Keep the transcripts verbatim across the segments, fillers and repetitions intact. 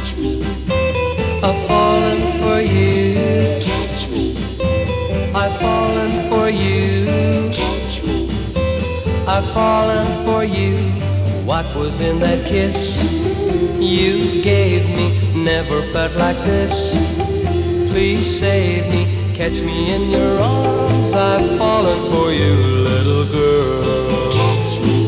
catch me. I've fallen for you. Catch me, I've fallen for you. catch me. I've fallen for you. What was in that kiss you gave me? Never felt like this. Please save me, catch me in your arms. I've fallen for you, little girl. Catch me,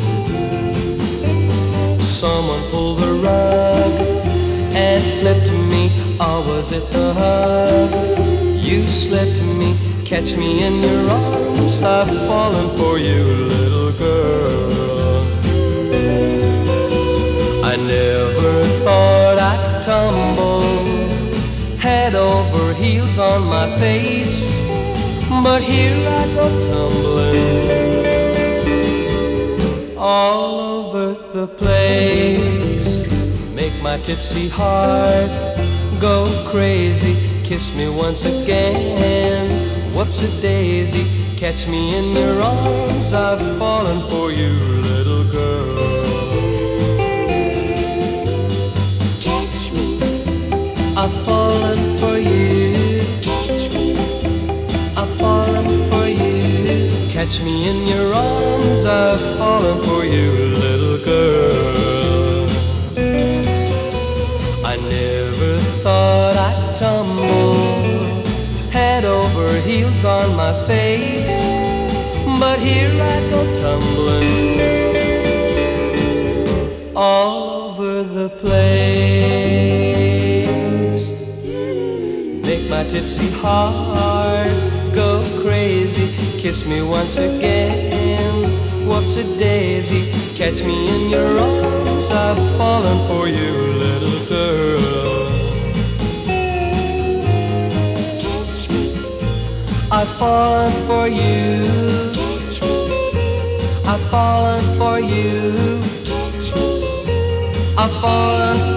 Someone pulled the rug and flipped me, or was it the hug? You slipped me, catch me in your arms. I've fallen for you, little girl. I never thought I'd tumble head over heels on my face, but here I go tumbling all over the place. Make my tipsy heart go crazy. Kiss me once again. Whoops-a-daisy, catch me in your arms. I've fallen for you, little girl. catch me, I've fallen for you. catch me. I've fallen for you. Catch me in your arms. I've fallen for you, little girl. I never thought I'd tumble head over heels on my face, but here I go tumbling all over the place. Make my tipsy heart go crazy. Kiss me once again. Whoops-a-daisy, catch me in your arms. I've fallen for you, little girl. Catch me, I've fallen for you. catch me, I've fallen for you. catch me. I've fallen